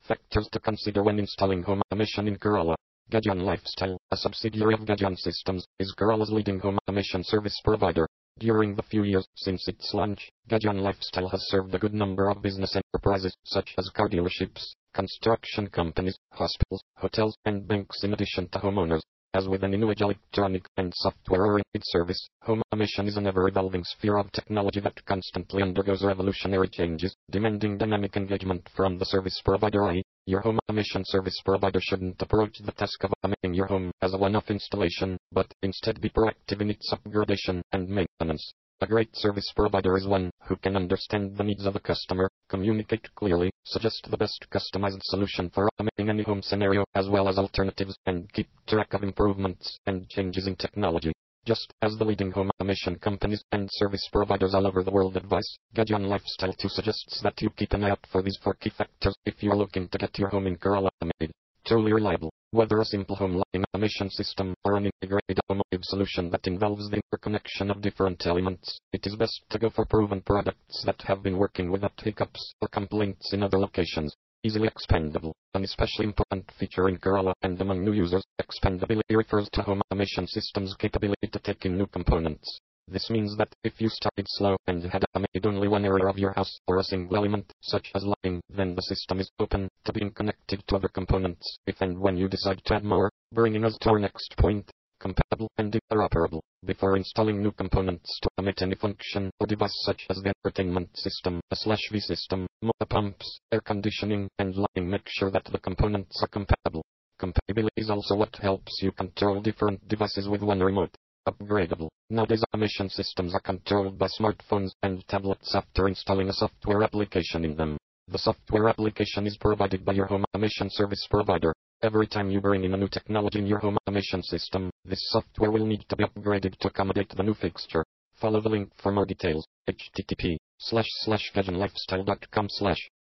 Factors to consider when installing home automation in Kerala. Gajan Lifestyle, a subsidiary of Gajan Systems, is Kerala's leading home automation service provider. During the few years since its launch, Gajan Lifestyle has served a good number of business enterprises, such as car dealerships, construction companies, hospitals, hotels, and banks, in addition to homeowners. As with any new electronic and software-oriented service, home automation is an ever-evolving sphere of technology that constantly undergoes revolutionary changes, demanding dynamic engagement from the service provider. Your home automation service provider shouldn't approach the task of automating your home as a one-off installation, but instead be proactive in its upgradation and maintenance. A great service provider is one who can understand the needs of the customer, communicate clearly, suggest the best customized solution for automating any home scenario, as well as alternatives, and keep track of improvements and changes in technology. Just as the leading home automation companies and service providers all over the world advise, Gajan Lifestyle too suggests that you keep an eye out for these 4 key factors if you are looking to get your home in Kerala automated. Truly reliable. Whether a simple home lighting automation system or an integrated automotive solution that involves the interconnection of different elements, it is best to go for proven products that have been working without hiccups or complaints in other locations. Easily expandable. An especially important feature in Kerala and among new users, expandability refers to home automation systems' capability to take in new components. This means that if you started slow and had automated only one area of your house or a single element, such as lighting, then the system is open to being connected to other components if and when you decide to add more, bringing us to our next point: compatible and interoperable. Before installing new components to automate any function or device such as the entertainment system, A/V system, motor pumps, air conditioning, and lighting, make sure that the components are compatible. Compatibility is also what helps you control different devices with one remote. Upgradable. Nowadays automation systems are controlled by smartphones and tablets after installing a software application in them. The software application is provided by your home automation service provider. Every time you bring in a new technology in your home automation system, this software will need to be upgraded to accommodate the new fixture. Follow the link for more details. http://gajanlifestyle.com/